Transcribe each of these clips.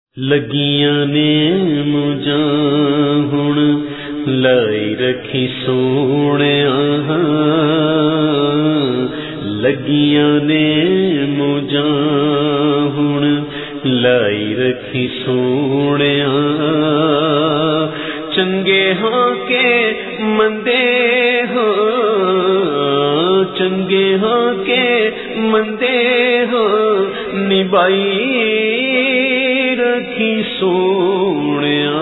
لگیاں نے مجھاں ہن لائی رکھی سونیاں، لگیاں نے مجھاں ہن لائی رکھی سونیاں، چنگے ہاں کے مندے ہاں، چنگے ہاں کے مندے ہاں، نبھائی رکھی سونیاں،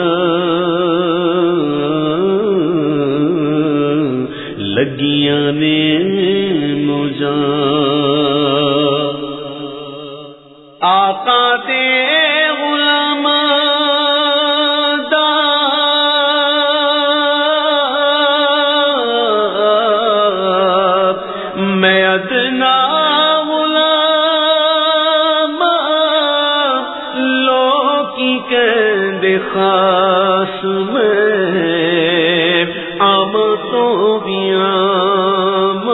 لگیاں نے مجھاں۔ آقا دے غلاماں دا میں ادنا خاص میں عام تو بھی عام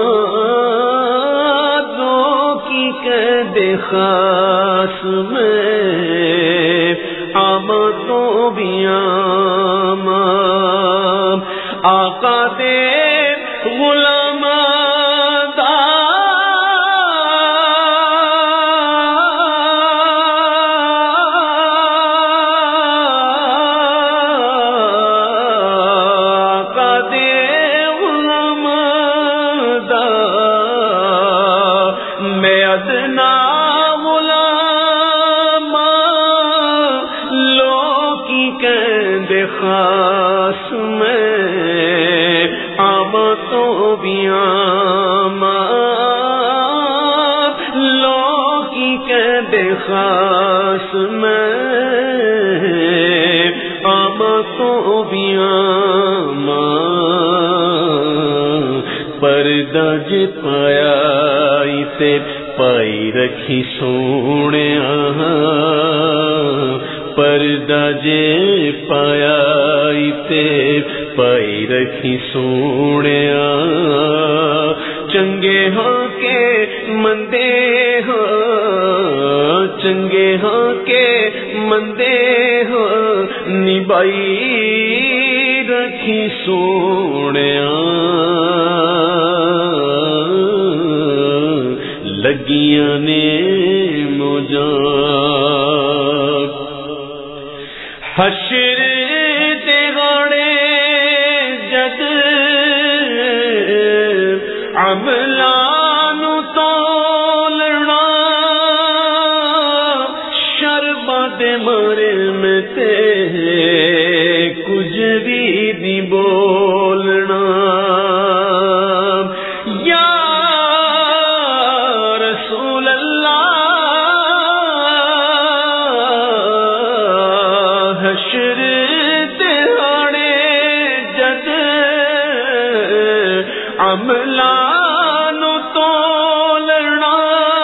دو کی قید خاص میں عام تو بھی عام، آقا دے غلام خاص میں عام تو بھی عام، لو کی قید خاص میں عام تو بھی عام، پردہ جے پایا تے پائی رکھی سونیاں، پردہ جے پایا تے پائی رکھی سونیاں، چنگے ہاں کے مندے ہاں، چنگے ہاں کے مندے ہاں، نبھائی رکھی سونیاں، لگیاں نے مجھاں۔ حشر دے غاڑے جد عملاں نوں تولنا، شربت مرم تے کچھ بھی نہیں بولنا، یا رسول اللہ حشر دہاڑے جد عملاں نوں تولنا،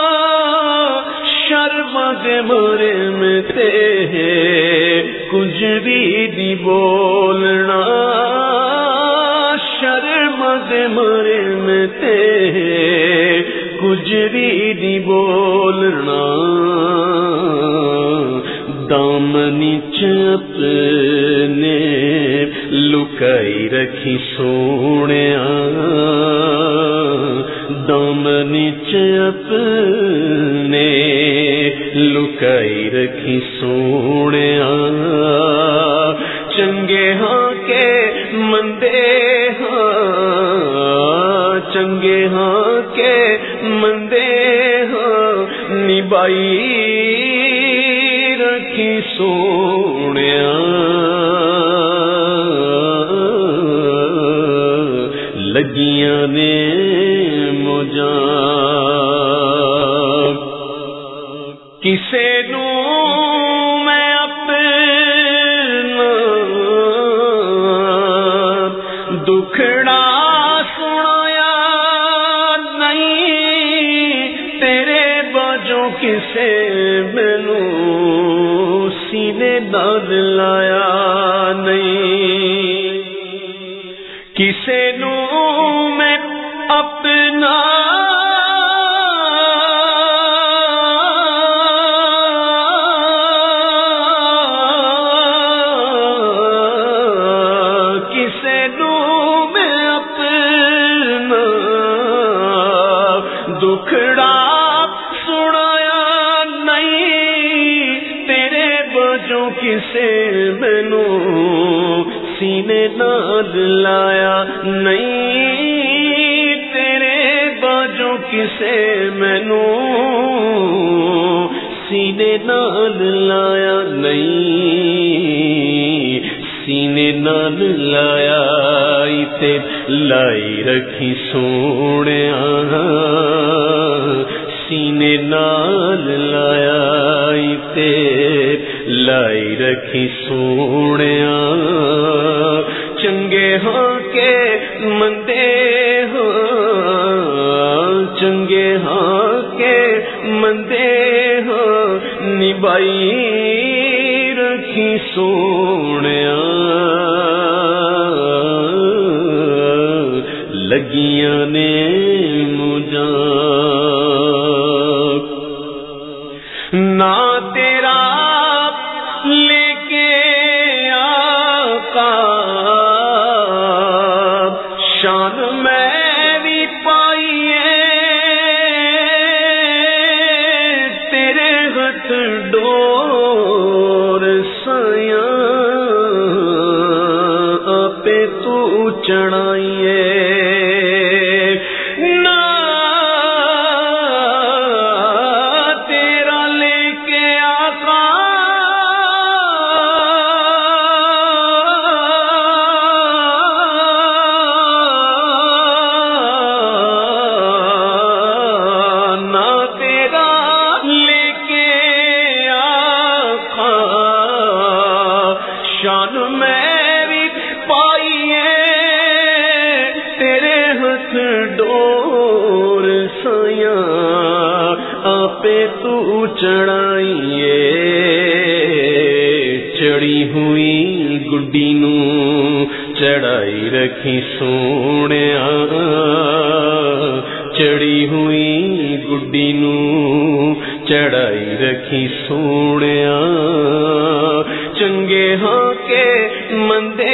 شرمد مرم تے کچھ بھی نہیں بولنا، شرمد مرم تے کچھ بھی نہیں بولنا، دامنی اپنے لکائی رکھی سونیاں، دامنی اپنے لکائی رکھی سونیاں، چنگے ہاں کے مندے ہاں، چنگے ہاں کے مندے ہاں، نبھائی رکھی سونیاں، لگیاں نے مجھاں۔ کسے نوں میں اپنا دکھڑا سنایا نہیں، تیرے باجوں کسے مینوں سینے داد لایا نہیں، کسے نوں میں اپنا बाजों किसे मैनू सीने नाल लाया नहीं, तेरे बाजों किसे मैनू सीने नाल लाया नहीं, सीने नाल लाया ते लाई रखी सोहणिया, सीने नाल लाया ते लाई रखी सोहणिया। चंगे हाँ के मंदे हाँ, चंगे हाँ के मंदे हाँ, निभाई रखी सोहणिया। लगियां ने मुझा ना तेरा लेके आका, शान मैं भी पाइए तेरे हथ डोर साया, आपे तू चढ़ाइए ना तेरा लेके आका, ना तेरा लेके आका, शान मेरी पाइए तेरे हथ डोर साया, आपे तू चढ़ाइए। चढ़ी हुई गुड्डी नू चढ़ाई रखी सोहणिया, चढ़ी हुई गुड्डी नू चढ़ाई रखी सोहणिया। चंगे हाँ के मंदे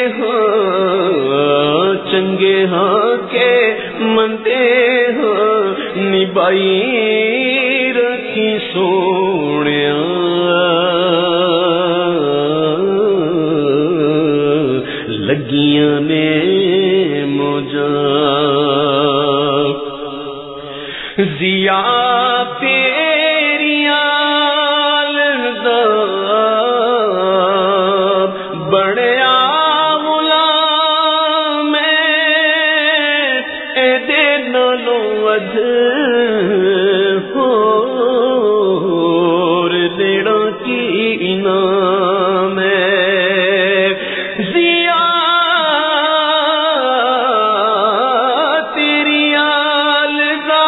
हाँ, चंगे हाँ के मंदे हाँ, निभाई रखी सोहणिया। लगियां ने मौजा जिया तेरिया लदा बड़या गुलाम एदे नालों वध होर देना की इनाम जिया तेरिया लदा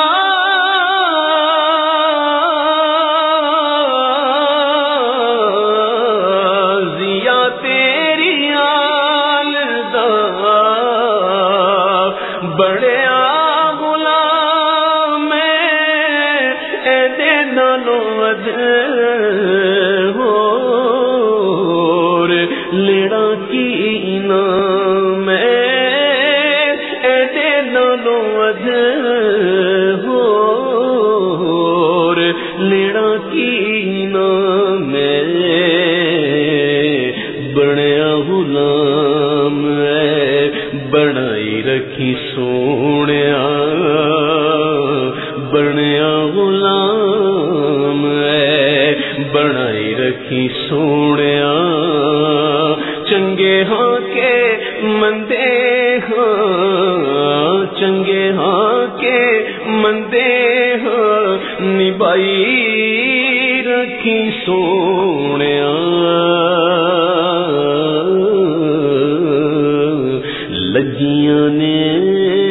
بڑیا غلام ایدے نالوں ود ہور لیڑا کی انعام ایدے نالوں ود ہور لیڑا کی انعام بڑیا غلام بنائی رکھی سونیا بنیا غلام بنائی رکھی سونیا چنگے ہاں کے مندے ہاں چنگے ہاں کے مندے ہاں نبھائی رکھی سونیا لگیاں نے